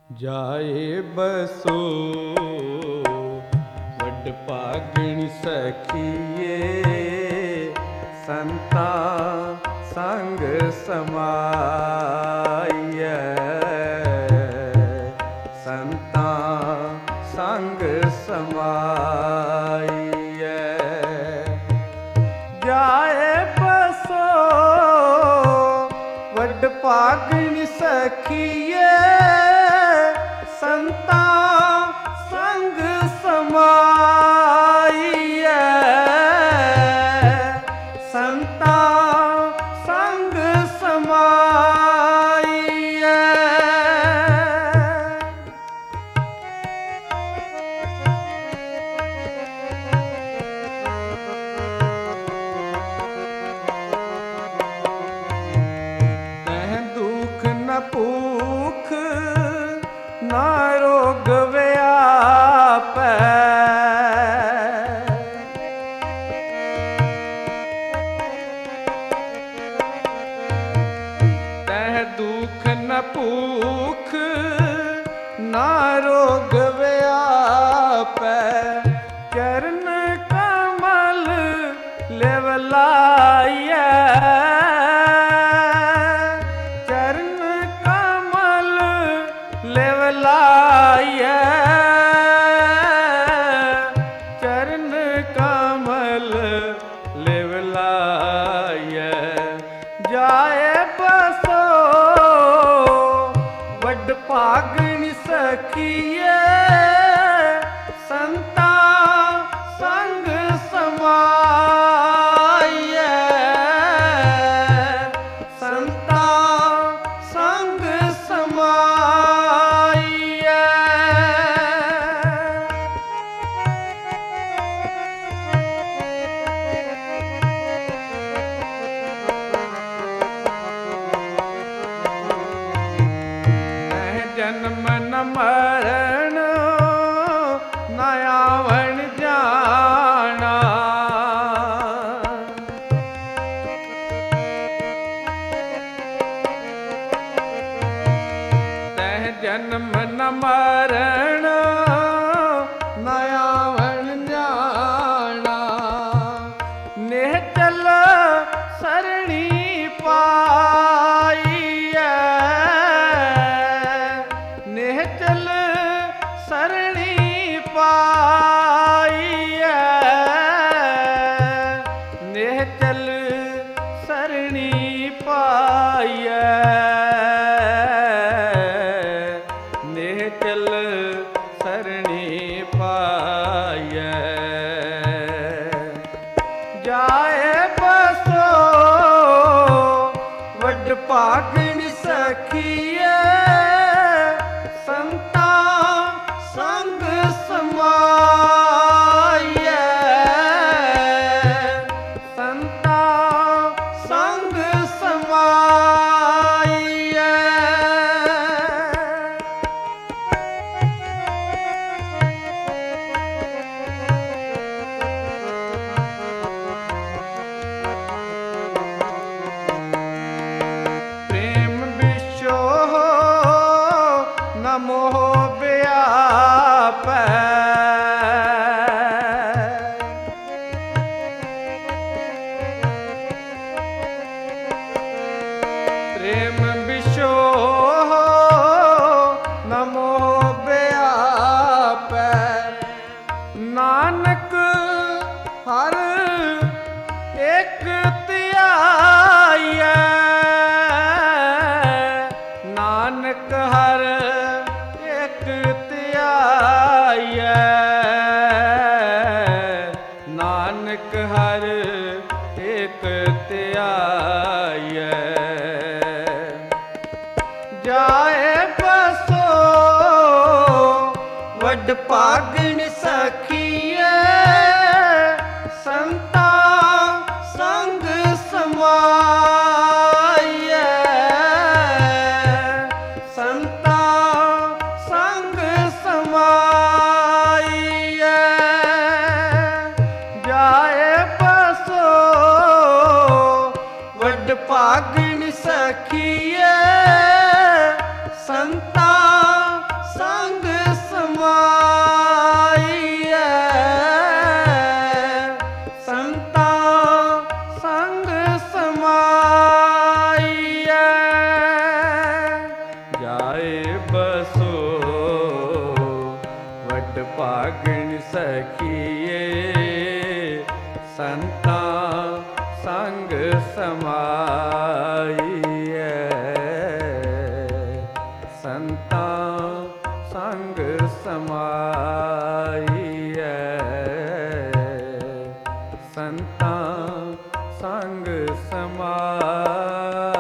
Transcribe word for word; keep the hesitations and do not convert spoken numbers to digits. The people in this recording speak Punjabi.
ਜਾਏ ਬਸੋ ਵੱਡ ਭਾਗਣ ਸਖੀਏ, ਸੰਤਾ ਸੰਗ ਸਮਾਈਐ, ਸੰਤਾ ਸੰਗ ਸਮਾਈਐ। ਜਾਏ ਬਸੋ ਵੱਡ ਭਾਗਣ ਸਖੀਏ, ਸੰਤਾ ਸੰਗ ਸਮਾਈਐ, ਸੰਤਾ ਸੰਗ ਸਮਾਈਐ। ਤੈਂ ਦੁਖ ਨ ਭੂਖ ਨਾ ਰੋਗ ਵਿਆਪੈ, ਤੈਂ ਦੁਖ ਨ ਭੂਖ ਨਾ ਰੋਗ ਵਿਆਪੈ, ਚਰਨ ਕਮਲ ਲਿਵ ਲਾਈਐ, ਚਰਨ ਕਮਲ ਲਿਵ ਲਾਈਐ, ਚਰਨ ਕਮਲ ਲਿਵ ਲਾਈਐ। ਜਾਏ ਬਸੋ ਵੱਡ ਭਾਗਣ ਸਖੀਏ, ਸੰਤਾ ਸੰਗ ਸਮਾਈਐ, ਸੰਤਾ ਸੰਗ ਸਮਾਈਐ। ਤੈਂ ਜਨਮ ਨ ਮਰਨ ਨ ਆਵਣ ਜਾਣਾ, ਤੈਂ ਜਨਮ ਨ ਮਰਨ ਨ ਆਵਣ ਜਾਣਾ, ਨਿਹਚਲ ਸਰਣੀ ਪਾਈਐ, ਨਿਹਚਲ ਸਰਣੀ ਪਾਈਐ, ਨਿਹਚਲ ਸਰਣੀ ਪਾਈਐ, ਨਿਹਚਲ ਸਰਣੀ ਪਾਈਐ। ਜਾਏ ਬਸੋ ਵੱਡ ਭਾਗਣ ਸਖੀਏ, ਸੰਤਾ ਸੰਗ ਸਮਾਈਐ, ਸੰਤਾ ਸੰਗ ਸਮਾਈਐ। ਪ੍ਰੇਮ ਵਿਸ਼ੋਹ ਨ ਮੋਹ ਵਿਆਪੈ, ਪ੍ਰੇਮ ਵਿਸ਼ੋਹ ਨ ਮੋਹ ਵਿਆਪੈ, ਨਾਨਕ ਹਰ ਇੱਕ ਧਿਆਈਐ, ਨਾਨਕ ਹਰ ਇੱਕ ਧਿਆਈਐ, ਨਾਨਕ ਹਰ ਇੱਕ ਧਿਆਈਐ। ਜਾਏ ਬਸੋ ਵੱਡ ਭਾਗਣ ਸਖੀਏ, ਸੰਤਾ ਸੰਗ ਸਮਾਈਐ, ਸੰਤਾ ਸੰਗ ਸਮਾਈਐ। ਜਾਏ ਬਸੋ ਵੱਡ ਭਾਗਣ ਸਖੀਏ, ਸੰਤਾ ਸਖੀਏ ਸੰਤਾਂ ਸੰਗ ਸਮਾਈਐ ਸੰਤਾਂ ਸੰਗ ਸਮਾਈਐ ਸੰਤਾਂ ਸੰਗ ਸਮਾਈਐ।